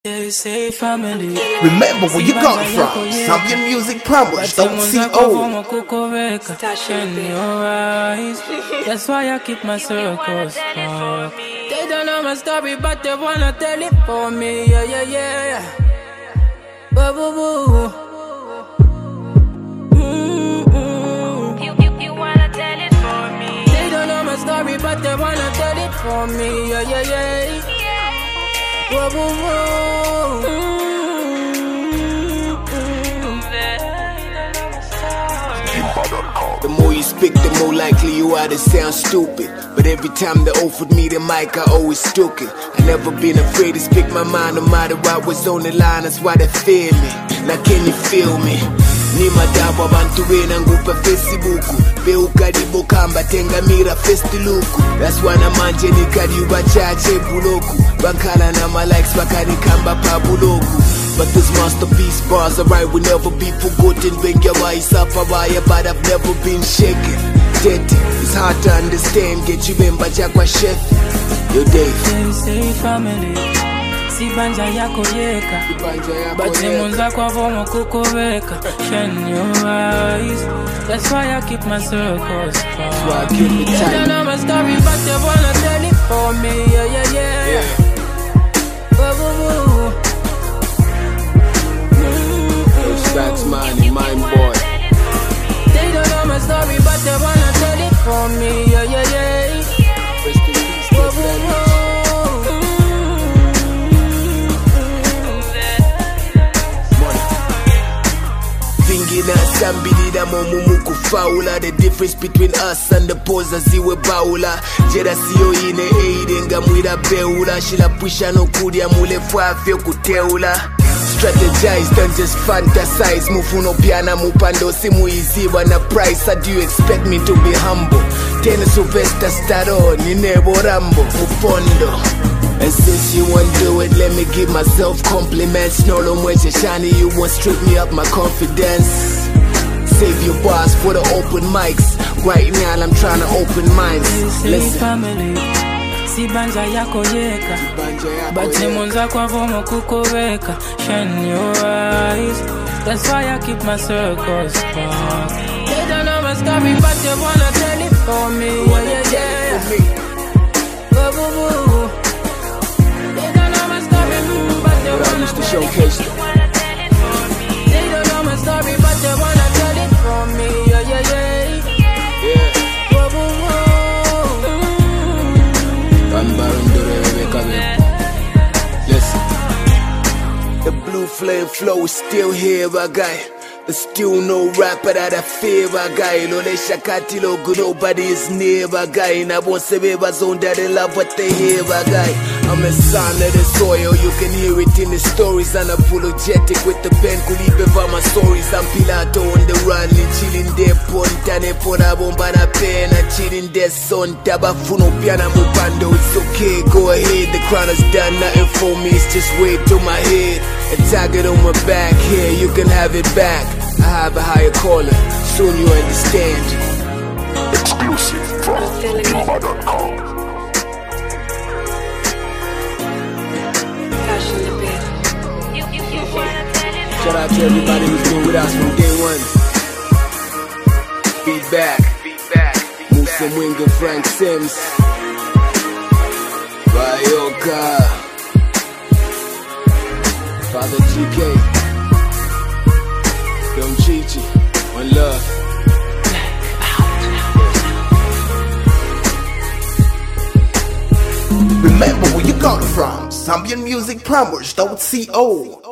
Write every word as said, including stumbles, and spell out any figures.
They say family. Remember where you got from. Zambian Music Promos. Don't see old. In your eyes. That's why I keep my circles small. They don't know my story, but they wanna tell it for me. Yeah, yeah, yeah. Boo, boo, boo. Mm-mm. You, you, you wanna tell it for me? They don't know my story, but they wanna tell it for me. Yeah, yeah, yeah. Whoa, whoa, whoa. Mm-hmm. The more you speak, the more likely you are to sound stupid. But every time they offered me the mic, I always took it. I never been afraid to speak my mind, no matter what was on the line. That's why they fear me. Now can you feel me? Ni madabu abantu bena ngupa Facebook beukaribu kamba tenga mira festi luku. That's why na manje ni kariuba chache buloku bankala na my likes bakani kamba pa buloku. But this masterpiece bars are right, will never be forgotten. When your eyes up a wire, but I've never been shaken. Dirty, it's hard to understand. Get you in, but Jack was chef. Yo Dave. They say family. Si banja yako yeka, but zimunza kwa vomo kukoveka. Shine your eyes. That's why I keep my circles far. They don't know my story, but they wanna tell it for me. Yeah, yeah, yeah. yeah. Boo, boo, boo. Mm-hmm. Stacks money, mine boy. They don't know my story, but they wanna tell it for me. Yeah, yeah, yeah. Boo, boo, boo. Na sambili da momumu kufaula. The difference between us and the posa ziwe baula. Jera siyo ine eide nga mwira beula. Shila pusha no kudia mule fwafyo kuteula. Strategize, don't just fantasize. Mufuno piana mupando simu iziwa na price. How do you expect me to be humble? Tena Sylvester Stallone, ni nebo Rambo Mufondo. And since you won't do it, let me give myself compliments. No lo mwenche shiny, you won't strip me up my confidence. Save your bars for the open mics. Right now I'm trying to open minds. Listen. Family. Si banja yako yeka, but zimunza kwa vomo kukoveka. Shine your eyes. That's why I keep my circles small. They don't know my story, but they wanna tell it for me. Yeah, yeah, yeah. Boo, boo, boo. They don't know my story, but they wanna tell it. Showcase They don't know my story, but they wanna tell it for me. Yeah, yeah, yeah. Yeah. Boo, boo, boo. Listen. The blue flame flow is still here, my guy. There's still no rapper that I fear, my guy. Lo le shakati lo good, nobody is near, my guy. Na won't say baby zone that they love what they hear, my guy. I'm a son of the soil, you can hear it in the stories. Unapologetic with the pen, kulibe va my stories. I'm Pilato on the run, chilling there, pontane pona bomba na pena, chilling there, son. Tabafuno piana mupando, it's okay, go ahead. The crown is done, nothing for me, it's just weight to my head. A target on my back, here, you can have it back. I have a higher calling, soon you understand. Exclusive from Kimba dot com. Shout out to everybody who's been with us from day one. Feedback, feedback, Musa Mwinga, Frank Sims, Bayoka, Father G K, Young Chichi, One Love. Remember where you got from. Zambian Music Promos. Don't see old.